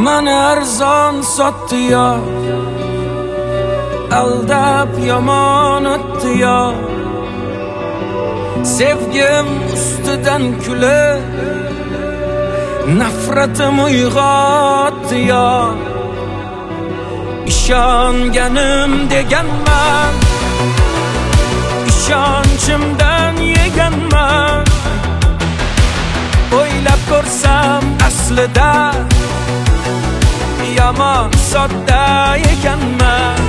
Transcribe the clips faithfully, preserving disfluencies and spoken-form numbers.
Mani arzon sotdi yo, aldab yomon o'tdi yo. Sevgim ustidan kulib nafratim uyg'otdi yo. İshonganim deganman, ishonchimdan yeganman. O'ylab ko'rsam aslida yomon sodda ekanman.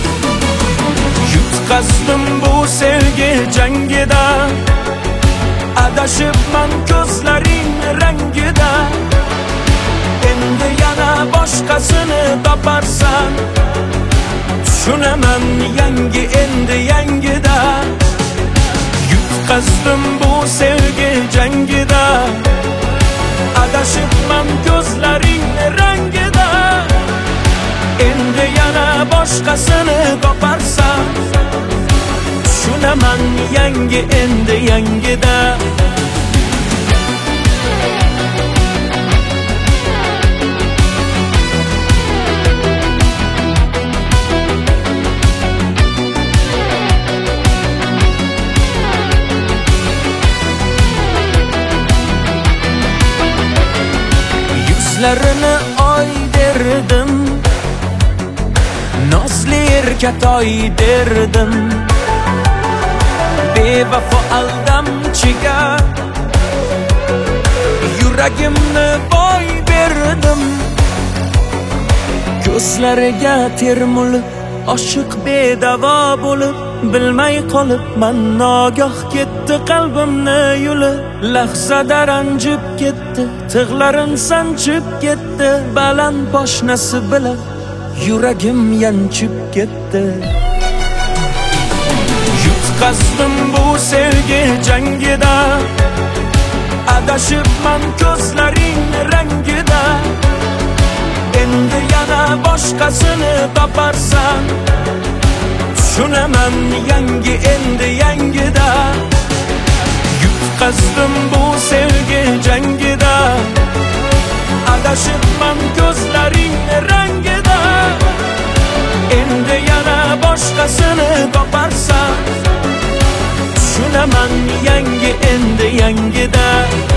Yutqazdim bu sevgi jangida, adashibman ko'zlaring rangida. Endi yana boshqasini toparsan, tushunaman yangi endi yangida. Yutqazdim bu sevgi jangida, adashibman ko'zlaring rangida. Endi yana boshqasini toparsan, tushunaman yangi endi yangida. Yuzlarini oy derdim, nozli erkatoy derdim. Bevafo aldamchiga yuragimni boy berdim. Ko'zlariga termulib, oshiq bedavo bo'lib, bilmay qolibman nogoh ketdi qalbimni yuli. Lahzada ranjib ketdi, tig'larim sanchib ketdi. Baland poshnasi bilan yuragim yanchib ketdi. Yutqazdim bu sevgi jangida, adashibman ko'zlaring rangida. Endi yana boshqasini toparsan, tushunaman yangi endi yangida. Yutqazdim bu sevgi jangida, adashibman ko'zlaring rangida. Endi yana boshqasini toparsan, tushunaman yangi endi yangida.